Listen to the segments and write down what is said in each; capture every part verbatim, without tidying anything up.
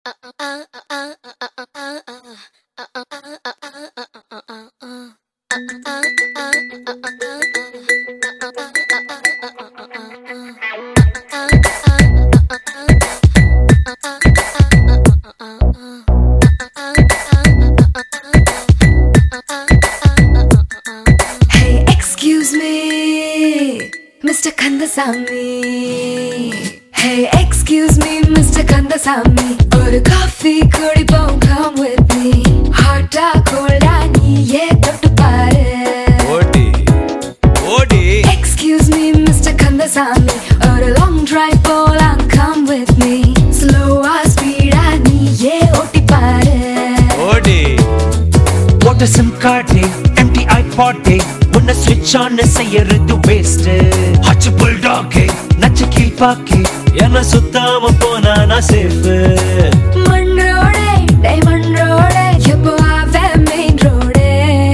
Hey, excuse me, Mister Kandasamy. Hey, excuse me, Mister Kandasamy. ஒரு coffee குடிப்போம், come with me. Hot ah cold ah நீயே தொட்டு பாரு. ஓடி ஓடி. Excuse me, Mister Kandasamy. ஒரு long drive போலாம், come with me. Slow ah speed ah நீயே ஓட்டி பாரு. ஓடி. What a SIM card day, empty iPod day. Wanna switch on செய்யறது waste. ஹச்சு bulldog நச்சு கீழ்பாக்கி என்ன சுத்தாம போனா நான் safe. மண் ரோடே டைமண்ட் ரோடே எப்போ ஆவே மெயின் ரோடே.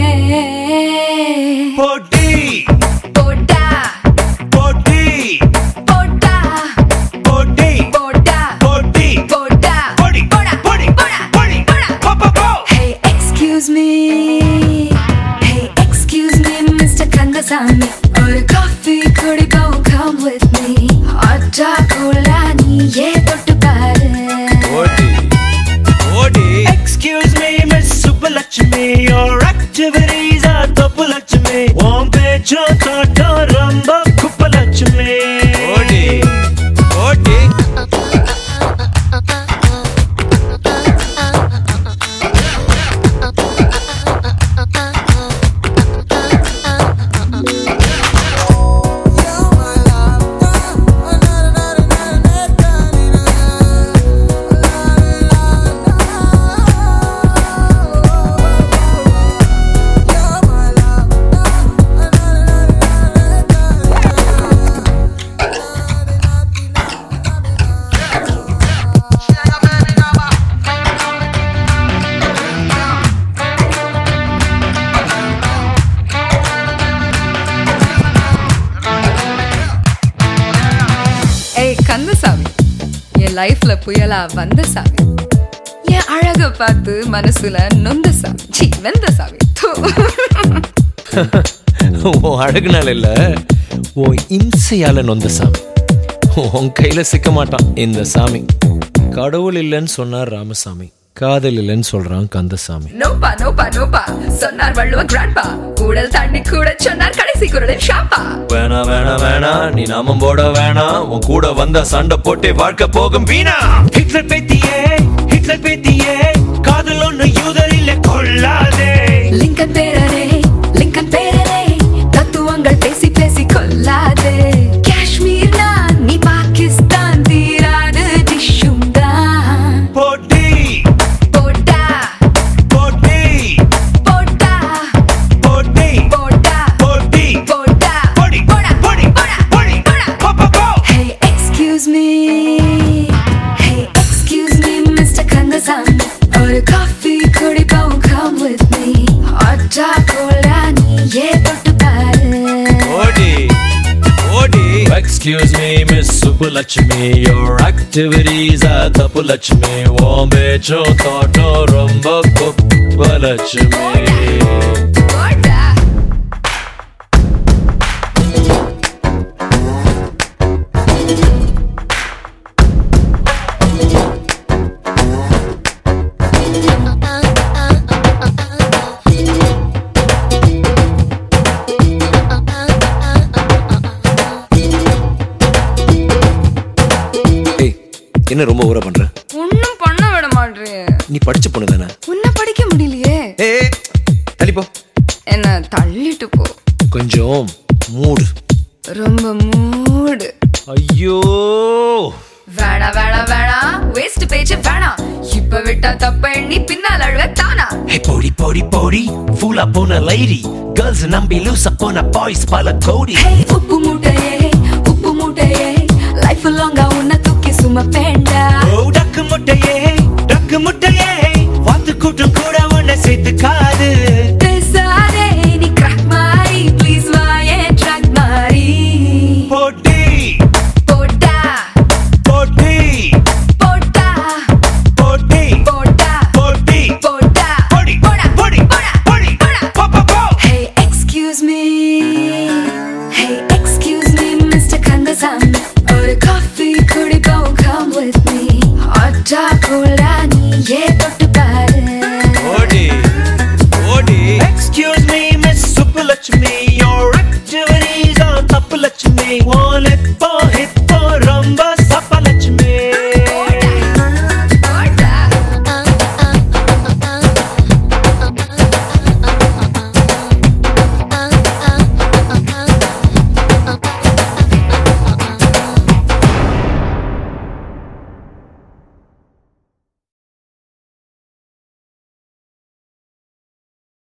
போட்டி போட்டா போட்டி போட்டா போட்டி போட்டா போட்டி போட்டா போடி போடா போடி போடா போடி போடா. போ போ போ. Hey, excuse me. Hey, excuse me, Mister Kandasamy. ஒரு காஃபி குடிப்போம், come with me. Hot ah cold ah நீயே தொட்டு பாரு. ஓடி ஓடி. Excuse me, Miss Subbulakshmi, your activities are Tappulakshmi. உன் பேச்சும் தோட்டம் ரொம்ப குப்பலட்சுமி. ஓடி ஓடி. ஏய் கந்தசாமி, என் லைஃப்ல புயலா வந்த சாமி, என் அழக பார்த்து மனசுல நொந்த சாமி, சீ வெந்த சாமி. தூ. உன் அழகுனால இல்ல, உன் இன்சையால நொந்த சாமி. உன் கையில சிக்க மாட்டான் இந்த சாமி. கடவுள் இல்லைன்னு சொன்னார் ராமசாமி, காதல் இல்லைன்னு சொல்றான் கந்தசாமி. நோப்பா நோப்பா நோப்பா சொன்னார் வள்ளுவ கிராண்ட்பா, கூடல் தாண்டி கூட சொன்னார் கடைசி குரலின் ஷாப்பா. வேணா வேணா வேணா நீ நாமம் போட வேணா, உன் கூட வந்த சண்டை போட்டே வாழ்க்கை போகும் வீணா. ஹிட்லர் பேத்தியே ஹிட்லர் பேத்தியே காதல் ஒண்ணு யூதரில் கொள்ளாதே. லிங்கன் பேரரே லிங்கன் பேரரே தத்துவங்கள் பேசி பேசி கொல்லாதே. காஷ்மீர் நான் நீ பாகிஸ்தான் தீராது டிஷ்ஷும் தான். போட்டி போட்டா போட்டி போட்டா போட்டி போட்டா போட்டி போட்டா போடி போடா போடி போடா போடி போடா. போ போ போ. Hey, excuse me. Hey, excuse me, Mister Kandasamy. ஒரு காஃபி குடிப்போம், come with me. Hot ah cold ah நீயே தொட்டு பாரு. ஓடி ஓடி. Excuse me, Miss Subbulakshmi, your activities are Tappulakshmi. உன் பேச்சும் தோட்டம் ரொம்ப குப்பலட்சுமி. போடா. ஏய், என்ன ரொம்ப ஊற பண்ற? ஒன்னும் பண்ண விட மாட்டேறியே. நீ படிச்ச பொண்ணு தானே? உன்னை படிக்க முடியலையே. ஏய் தள்ளிப்போ. என்ன தள்ளிட்டு போ. கொஞ்சம் மூடு. ரொம்ப மூடு. ஐயோ வேணா வேணா வேணா வேஸ்ட் பேச்சு வேணா, இப்ப விட்டா தப்ப எண்ணி பின்னால் அழுவ தானா. Hey, போடி போடி போடி ஃபுல்லா போன லேடி, கேர்ள்ஸ் நம்பி லூசா போன பாய்ஸ் பல கோடி. Hey, உப்பு மூட்டையே உப்பு மூட்டையே லைஃப் லாங்கா உன்னை தூக்கி சுமப்பேண்டா. ஓ டக்கு முட்டையே டக்கு முட்டையே வாத்து கூட்டம் கூட உன்னை சேர்த்துக்காது. பேசாதே நீ கிராக் மாறி, ப்ளீஸ் வாயே ட்ராக் மாறி. போட்டி போட்டா போட்டி போட்டா போட்டி ஓ